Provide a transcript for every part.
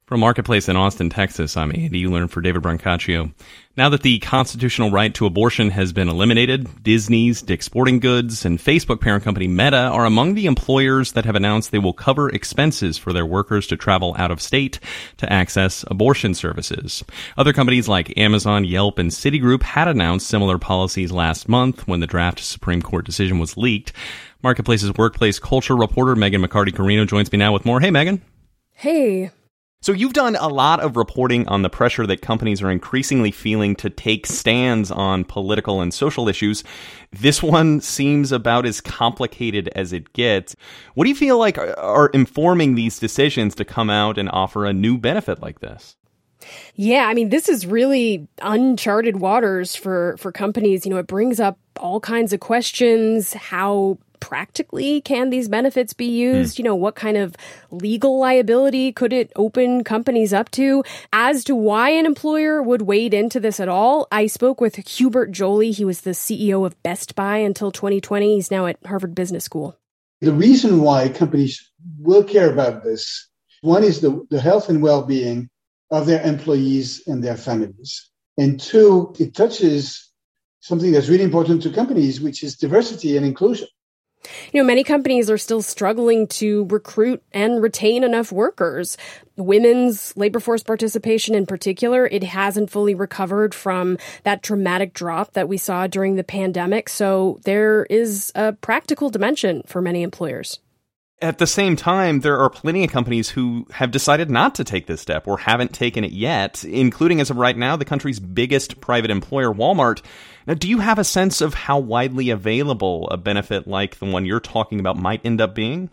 From Marketplace in Austin, Texas, I'm Andy Uhler for David Brancaccio. Now that the constitutional right to abortion has been eliminated, Disney's Dick's Sporting Goods and Facebook parent company Meta are among the employers that have announced they will cover expenses for their workers to travel out of state to access abortion services. Other companies like Amazon, Yelp, and Citigroup had announced similar policies last month when the draft Supreme Court decision was leaked. Marketplace's workplace culture reporter Megan McCarty-Carino joins me now with more. Hey, Megan. Hey. So you've done a lot of reporting on the pressure that companies are increasingly feeling to take stands on political and social issues. This one seems about as complicated as it gets. What do you feel like are informing these decisions to come out and offer a new benefit like this? Yeah, I mean, this is really uncharted waters for companies. You know, it brings up all kinds of questions. How practically can these benefits be used? You know, what kind of legal liability could it open companies up to? As to why an employer would wade into this at all, I spoke with Hubert Joly. He was the CEO of Best Buy until 2020. He's now at Harvard Business School. The reason why companies will care about this, one is the health and well-being of their employees and their families. And two, it touches something that's really important to companies, which is diversity and inclusion. You know, many companies are still struggling to recruit and retain enough workers. Women's labor force participation in particular, it hasn't fully recovered from that dramatic drop that we saw during the pandemic. So there is a practical dimension for many employers. At the same time, there are plenty of companies who have decided not to take this step or haven't taken it yet, including, as of right now, the country's biggest private employer, Walmart. Now, do you have a sense of how widely available a benefit like the one you're talking about might end up being?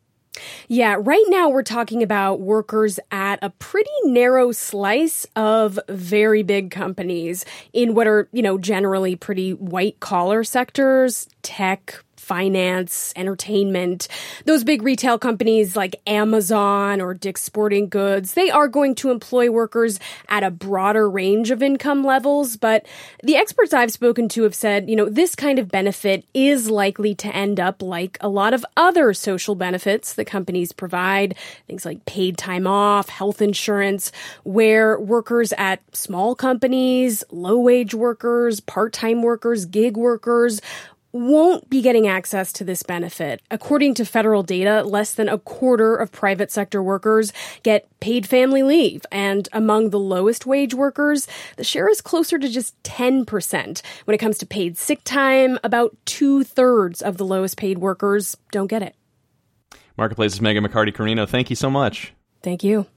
Yeah, right now we're talking about workers at a pretty narrow slice of very big companies in what are, you know, generally pretty white-collar sectors, tech, finance, entertainment. Those big retail companies like Amazon or Dick's Sporting Goods, they are going to employ workers at a broader range of income levels. But the experts I've spoken to have said, you know, this kind of benefit is likely to end up like a lot of other social benefits that companies provide, things like paid time off, health insurance, where workers at small companies, low-wage workers, part-time workers, gig workers won't be getting access to this benefit. According to federal data, less than a quarter of private sector workers get paid family leave. And among the lowest wage workers, the share is closer to just 10%. When it comes to paid sick time, about 2/3 of the lowest paid workers don't get it. Marketplace's Megan McCarty-Carino, thank you so much. Thank you.